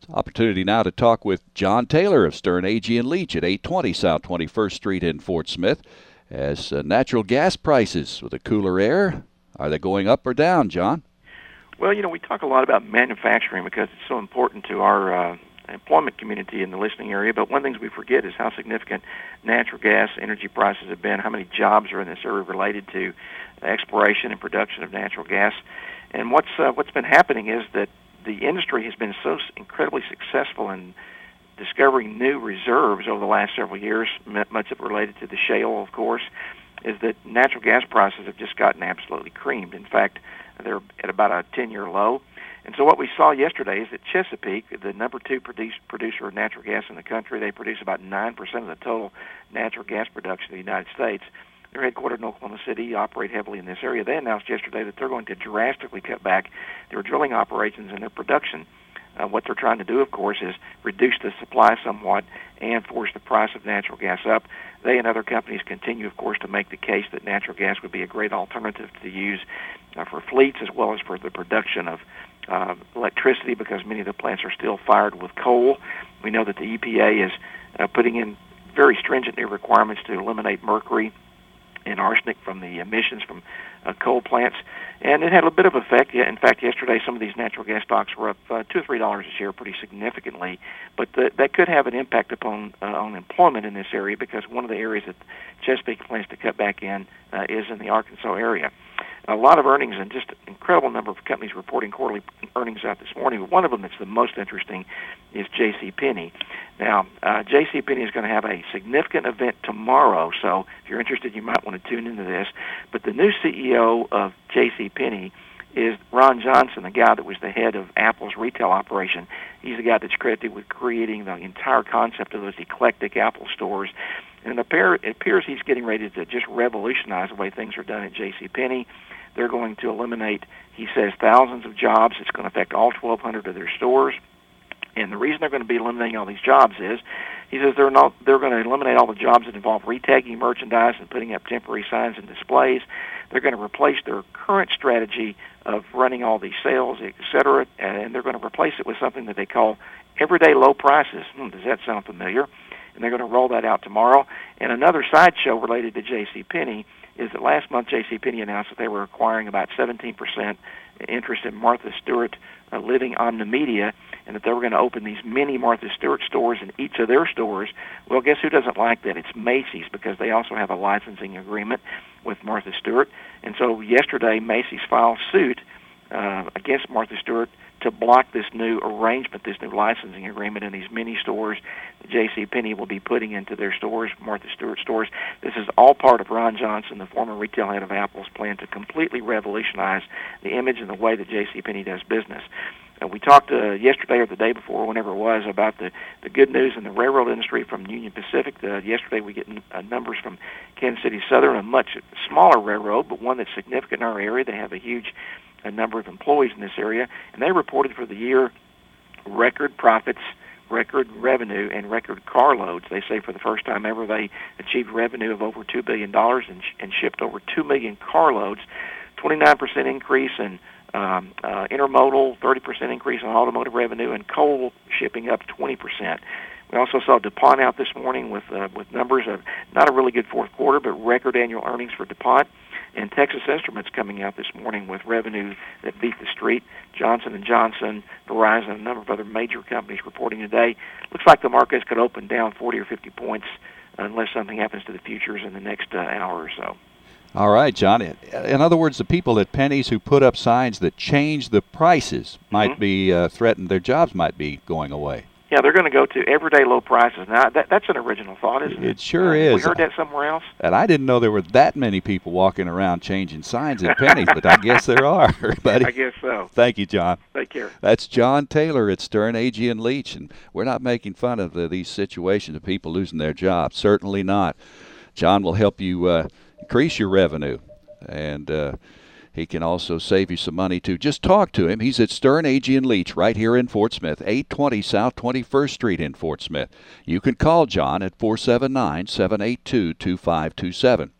Opportunity now to talk with John Taylor of Stern Agee & Leach at 820 South 21st Street in Fort Smith. As natural gas prices with the cooler air, are they going up or down, John? Well, we talk a lot about manufacturing because it's so important to our employment community in the listening area, but one of the things we forget is how significant natural gas energy prices have been, how many jobs are in this area related to exploration and production of natural gas. And what's been happening is that the industry has been so incredibly successful in discovering new reserves over the last several years, much of it related to the shale, of course, is that natural gas prices have just gotten absolutely creamed. In fact, they're at about a 10-year low. And so what we saw yesterday is that Chesapeake, the number 2 producer of natural gas in the country, they produce about 9% of the total natural gas production in the United States. They're headquartered in Oklahoma City, operate heavily in this area. They announced yesterday that they're going to drastically cut back their drilling operations and their production. What they're trying to do, of course, is reduce the supply somewhat and force the price of natural gas up. They and other companies continue, of course, to make the case that natural gas would be a great alternative to use for fleets as well as for the production of electricity, because many of the plants are still fired with coal. We know that the EPA is putting in very stringent new requirements to eliminate mercury and arsenic from the emissions from coal plants, and it had a bit of effect. In fact, yesterday some of these natural gas stocks were up $2 or $3 a share pretty significantly, but that could have an impact upon on employment in this area, because one of the areas that Chesapeake plans to cut back in is in the Arkansas area. A lot of earnings and just an incredible number of companies reporting quarterly earnings out this morning. One of them that's the most interesting is JCPenney. Now, JCPenney is going to have a significant event tomorrow, so if you're interested, you might want to tune into this. But the new CEO of JCPenney is Ron Johnson, the guy that was the head of Apple's retail operation. He's the guy that's credited with creating the entire concept of those eclectic Apple stores. And it appears he's getting ready to just revolutionize the way things are done at JCPenney. They're going to eliminate, he says, thousands of jobs. It's going to affect all 1,200 of their stores. And the reason they're going to be eliminating all these jobs is, he says they're going to eliminate all the jobs that involve retagging merchandise and putting up temporary signs and displays. They're going to replace their current strategy of running all these sales, et cetera, and they're going to replace it with something that they call everyday low prices. Does that sound familiar? And they're going to roll that out tomorrow. And another sideshow related to JCPenney is that last month JCPenney announced that they were acquiring about 17% interest in Martha Stewart Living Omnimedia, and that they were going to open these mini Martha Stewart stores in each of their stores. Well, guess who doesn't like that? It's Macy's, because they also have a licensing agreement with Martha Stewart. And so yesterday Macy's filed suit against Martha Stewart to block this new arrangement, this new licensing agreement in these mini stores that JCPenney will be putting into their stores, Martha Stewart stores. This is all part of Ron Johnson, the former retail head of Apple's plan to completely revolutionize the image and the way that JCPenney does business. We talked yesterday or the day before, whenever it was, about the good news in the railroad industry from Union Pacific. Yesterday we get numbers from Kansas City Southern, a much smaller railroad, but one that's significant in our area. They have a huge number of employees in this area, and they reported for the year record profits, record revenue, and record carloads. They say for the first time ever they achieved revenue of over $2 billion and shipped over 2 million carloads, 29% increase in intermodal, 30% increase in automotive revenue, and coal shipping up 20%. We also saw DuPont out this morning with numbers of not a really good fourth quarter, but record annual earnings for DuPont. And Texas Instruments coming out this morning with revenue that beat the street. Johnson & Johnson, Verizon, a number of other major companies reporting today. Looks like the markets could open down 40 or 50 points unless something happens to the futures in the next hour or so. All right, John. In other words, the people at Penny's who put up signs that change the prices might be threatened. Their jobs might be going away. Yeah, they're going to go to everyday low prices. Now, that's an original thought, isn't it? It sure is. We heard that somewhere else. And I didn't know there were that many people walking around changing signs at Penny's, but I guess there are, buddy. I guess so. Thank you, John. Take care. That's John Taylor at Stern Agee & Leach, and we're not making fun of these situations of people losing their jobs. Certainly not. John will help you increase your revenue, and he can also save you some money, too. Just talk to him. He's at Stern Agee & Leach right here in Fort Smith, 820 South 21st Street in Fort Smith. You can call John at 479-782-2527,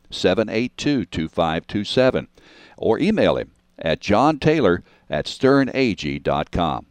782-2527, or email him at johntaylor@sternagee.com.